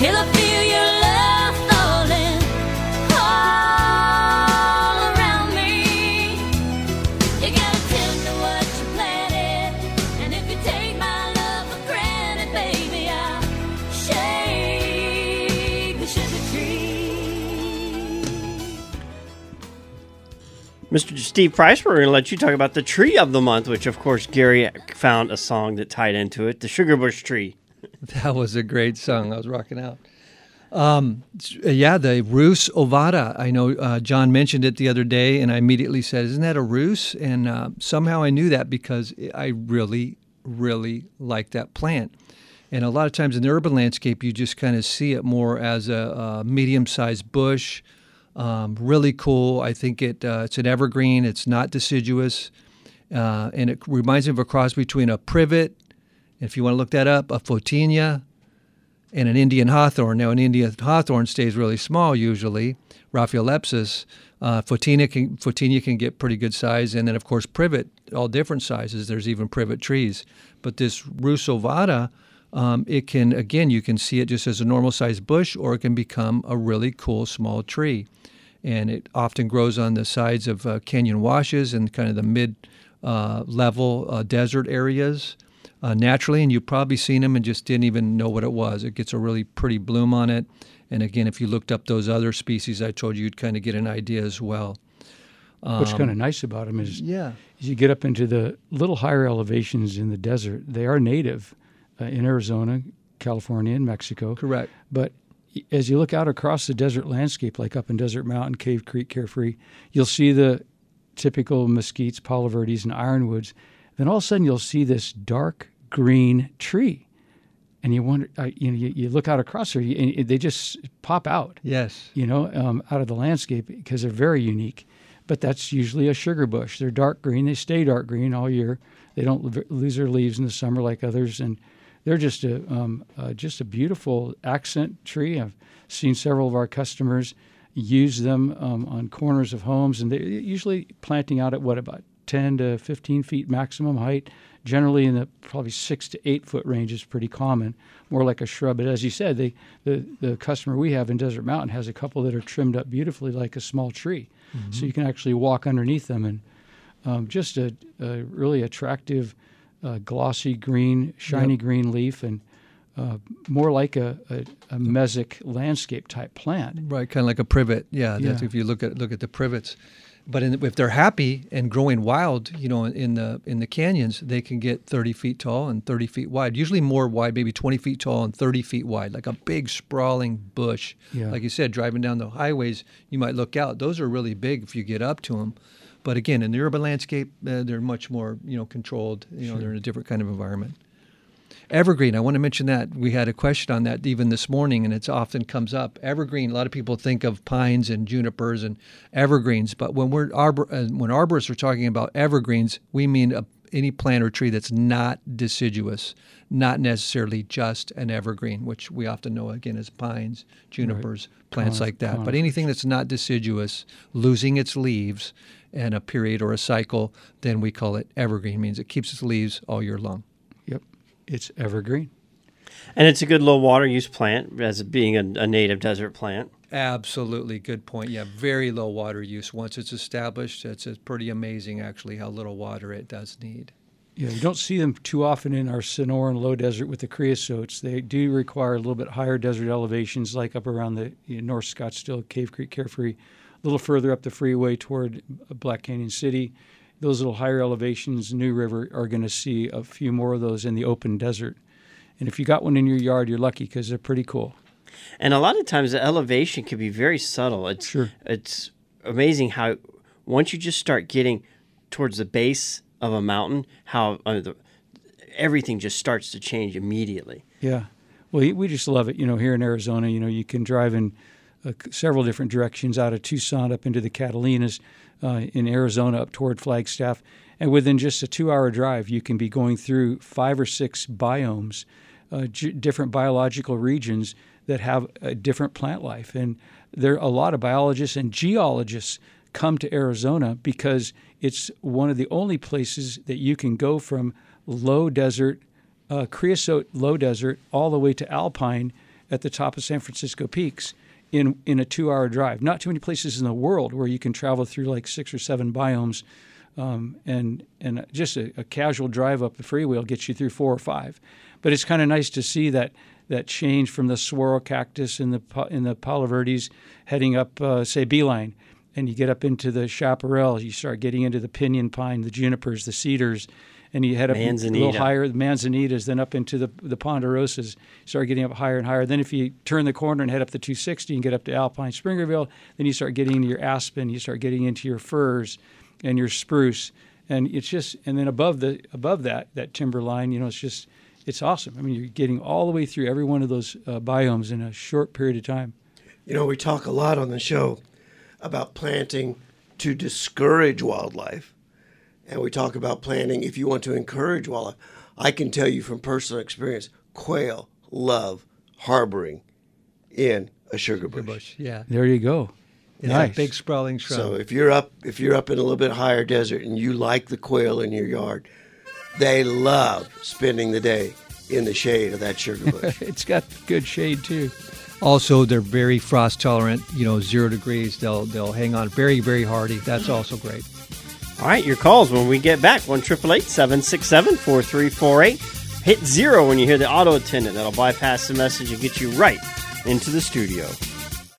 till I feel your love falling all around me. You gotta tend to what you planted, and if you take my love for granted, baby, I'll shake the sugar tree. Mr. Steve Price, we're going to let you talk about the tree of the month, which, of course, Gary found a song that tied into it, the Sugar Bush Tree. That was a great song. I was rocking out. The Rus ovata. I know John mentioned it the other day, and I immediately said, isn't that a Rus? And somehow I knew that because I really, really like that plant. And a lot of times in the urban landscape, you just kind of see it more as a medium-sized bush. Really cool. I think it's an evergreen. It's not deciduous. And it reminds me of a cross between a privet, if you want to look that up, a photinia, and an Indian hawthorn. Now, an Indian hawthorn stays really small usually, Raphaelepsis. Photinia can get pretty good size. And then, of course, privet, all different sizes. There's even privet trees. But this Rus ovata, it can, again, you can see it just as a normal-sized bush, or it can become a really cool small tree. And it often grows on the sides of canyon washes and kind of the mid-level desert areas naturally. And you've probably seen them and just didn't even know what it was. It gets a really pretty bloom on it. And again, if you looked up those other species I told you, you'd kind of get an idea as well. What's kind of nice about them is you get up into the little higher elevations in the desert. They are native in Arizona, California, and Mexico. Correct. But as you look out across the desert landscape, like up in Desert Mountain, Cave Creek, Carefree, you'll see the typical mesquites, palo verdes, and ironwoods. Then all of a sudden you'll see this dark green tree. And you wonder, you look out across there, and they just pop out. Yes. Out of the landscape because they're very unique. But that's usually a sugar bush. They're dark green. They stay dark green all year. They don't lose their leaves in the summer like others. And they're just a beautiful accent tree. I've seen several of our customers use them on corners of homes, and they're usually planting out at about 10 to 15 feet maximum height. Generally in the probably 6 to 8 foot range is pretty common, more like a shrub. But as you said, the customer we have in Desert Mountain has a couple that are trimmed up beautifully like a small tree. Mm-hmm. So you can actually walk underneath them, and just a really attractive glossy green, shiny green leaf, and more like a mesic landscape type plant. Right, kind of like a privet. Yeah. That's if you look at the privets. But if they're happy and growing wild, in the canyons, they can get 30 feet tall and 30 feet wide. Usually more wide, maybe 20 feet tall and 30 feet wide, like a big sprawling bush. Yeah. Like you said, driving down the highways, you might look out. Those are really big if you get up to them. But again, in the urban landscape, they're much more, controlled. Sure. They're in a different kind of environment. Evergreen, I want to mention that. We had a question on that even this morning, and it often comes up. Evergreen, a lot of people think of pines and junipers and evergreens, but when when arborists are talking about evergreens, we mean any plant or tree that's not deciduous, not necessarily just an evergreen, which we often know, again, as pines, junipers, plants like that. But anything that's not deciduous, losing its leaves in a period or a cycle, then we call it evergreen. It means it keeps its leaves all year long. Yep, it's evergreen. And it's a good low water use plant as it being a native desert plant. Absolutely, good point. Yeah, very low water use. Once it's established, it's pretty amazing actually how little water it does need. Yeah, you don't see them too often in our Sonoran low desert with the creosotes. They do require a little bit higher desert elevations, like up around the North Scottsdale, Cave Creek, Carefree, a little further up the freeway toward Black Canyon City. Those little higher elevations, New River, are going to see a few more of those in the open desert. And if you got one in your yard, you're lucky because they're pretty cool. And a lot of times the elevation can be very subtle. It's amazing how once you just start getting towards the base of a mountain, how everything just starts to change immediately. Yeah. Well, we just love it. Here in Arizona, you can drive in several different directions out of Tucson up into the Catalinas, in Arizona up toward Flagstaff. And within just a 2-hour drive, you can be going through 5 or 6 biomes, different biological regions that have a different plant life. And there are a lot of biologists and geologists come to Arizona because it's one of the only places that you can go from low desert, creosote low desert, all the way to alpine at the top of San Francisco peaks in a 2-hour drive. Not too many places in the world where you can travel through like 6 or 7 biomes, and just a casual drive up the freeway will get you through 4 or 5. But it's kind of nice to see that change from the saguaro cactus in the Palo Verdes heading up, say, Beeline, and you get up into the chaparral. You start getting into the pinyon pine, the junipers, the cedars, and you head up a little higher, the manzanitas, then up into the ponderosas. You start getting up higher and higher. Then if you turn the corner and head up the 260 and get up to Alpine Springerville, then you start getting into your aspen, you start getting into your firs and your spruce. And it's just, and then above that timber line, it's awesome. I mean, you're getting all the way through every one of those biomes in a short period of time. We talk a lot on the show about planting to discourage wildlife. And we talk about planting if you want to encourage wildlife. I can tell you from personal experience, quail love harboring in a sugar bush. Yeah. There you go. It's Nice. a big sprawling shrub. So if you're up in a little bit higher desert and you like the quail in your yard, they love spending the day in the shade of that sugar bush. It's got good shade too. Also, they're very frost tolerant. 0 degrees. They'll hang on very, very hardy. That's also great. All right, your calls when we get back. 1-888-767-4348. Hit 0 when you hear the auto attendant. That'll bypass the message and get you right into the studio.